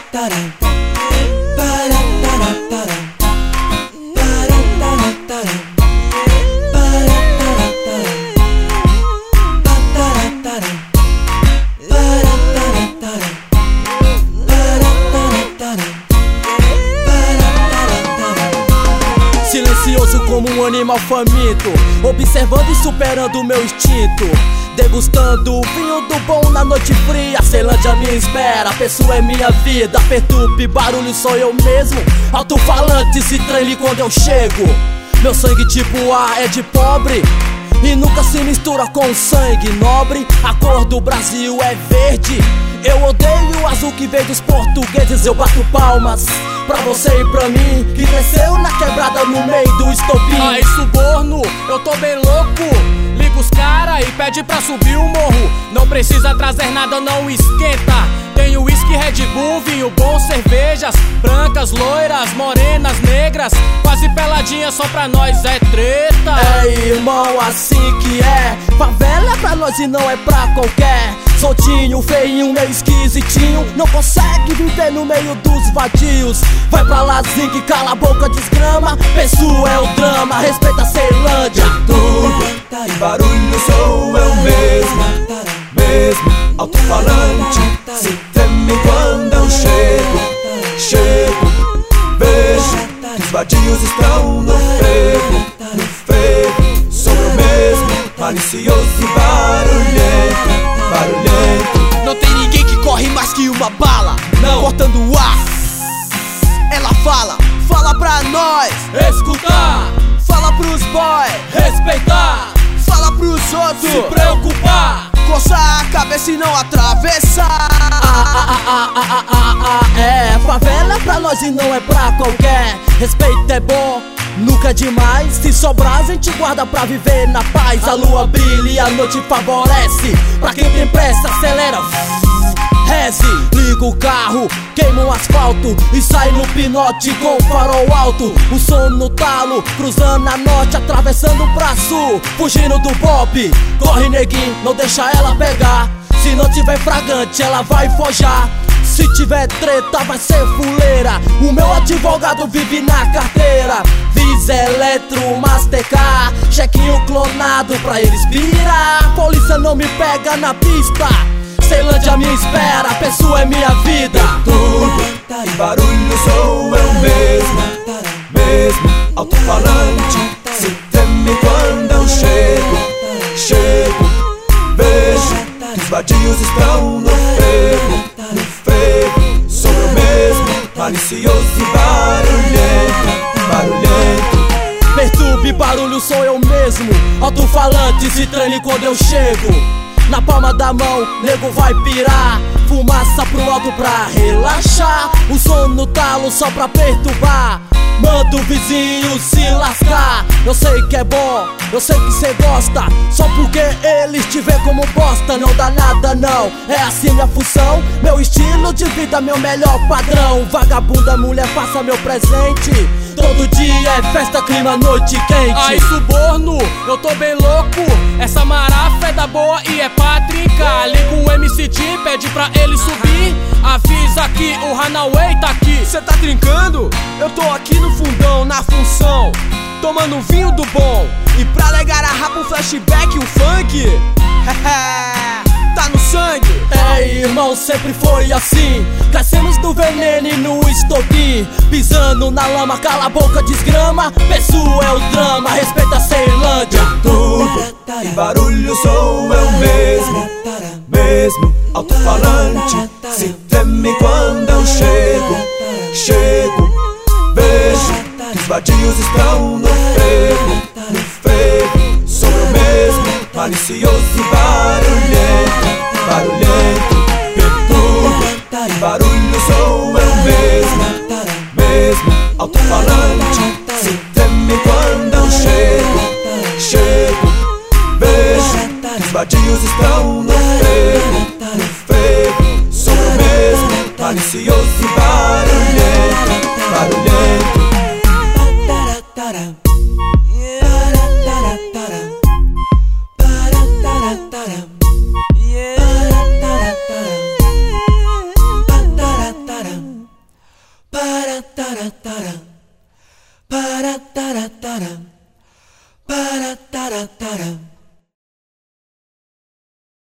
Silencioso como um animal faminto, observando e superando o meu instinto, degustando o vinho do bom na noite fria. Ceilândia me espera, a pessoa é minha vida. Perturbe, barulho sou eu mesmo, alto-falante se treme quando eu chego. Meu sangue tipo A é de pobre e nunca se mistura com sangue nobre. A cor do Brasil é verde, eu odeio o azul que veio dos portugueses. Eu bato palmas pra você e pra mim, que cresceu na quebrada no meio do estopim. Aí suborno, eu tô bem louco. Liga os cara e pede pra subir o morro. Não precisa trazer nada, não esquenta. Tenho whisky, Red Bull, vinho bom, cervejas brancas, loiras, morenas, negras, quase peladinha, só pra nós é treta. É, irmão, assim que é. Favela é pra nós e não é pra qualquer. Soltinho, feinho, meio esquisitinho, não consegue viver no meio dos vadios. Vai pra lá, zinc, cala a boca, desgrama. Pessoa é o drama, respeita a Ceilândia. Tudo, barulho sou eu mesmo, alto-falante, se treme quando eu chego. Vejo que os vadios estão no fervo, sou eu mesmo, malicioso e barulhento. Não tem ninguém que corre mais que uma bala, não. Cortando o ar, ela fala pra nós Escutar, fala pros boys respeitar, fala pros outros se preocupar, coçar a cabeça e não atravessar. É, favela é pra nós e não é pra qualquer. Respeito é bom, nunca é demais. Se sobrar a gente guarda pra viver na paz. A lua brilha e a noite favorece. Pra quem tem pressa acelera, reze. Liga o carro, queima o asfalto e sai no pinote com o farol alto. O som no talo, cruzando a norte, atravessando pra sul, fugindo do pop. Corre neguinho, não deixa ela pegar. Se não tiver fragante, ela vai forjar. Se tiver treta, vai ser fuleira. O meu advogado vive na carteira. Visa Eletro, Mastercard, chequinho clonado pra eles pirar. Polícia não me pega na pista, Ceilândia me espera, a pessoa é minha vida. Tudo, barulho sou eu mesmo, alto-falante, se treme quando eu chego. Vejo que os vadios estão no fervo, sou eu mesmo, malicioso e barulhento. Perturbe, barulho sou eu mesmo, alto-falante se treme quando eu chego. Na palma da mão, nego vai pirar. Fumaça pro alto pra relaxar. O som no talo só pra perturbar. Manda o vizinho se lascar. Eu sei que é bom, eu sei que cê gosta. Só porque eles te vê como bosta. Não dá nada não, é assim minha função. Meu estilo de vida, meu melhor padrão. Vagabunda, mulher, faça meu presente. Todo dia é festa, clima, noite quente. Aí suborno, eu tô bem louco. Essa marafa é da boa e é pra trincar. Liga o MCD, pede pra ele subir. Avisa que o Hanaway tá aqui. Cê tá trincando? Eu tô aqui no fundão, na função, tomando um vinho do bom. E pra alegar a rapa, um flashback, um funk. Tá no sangue. É, irmão, sempre foi assim. Crescemos no veneno e no estopim. Pisando na lama, cala a boca, desgrama. Pessoa é o drama, respeita a Ceilândia. Tudo, barulho sou eu mesmo, alto-falante, se treme quando eu chego. Vejo que os vadios estão no fervo, sou eu mesmo, malicioso e barulhento. Perturbo, barulho sou eu mesmo, alto-falante, se treme quando eu chego. Vejo que os vadios estão no fervo, sou eu mesmo, malicioso e barulhento. Yeah. Para, tara, tara. Para, tara, tara.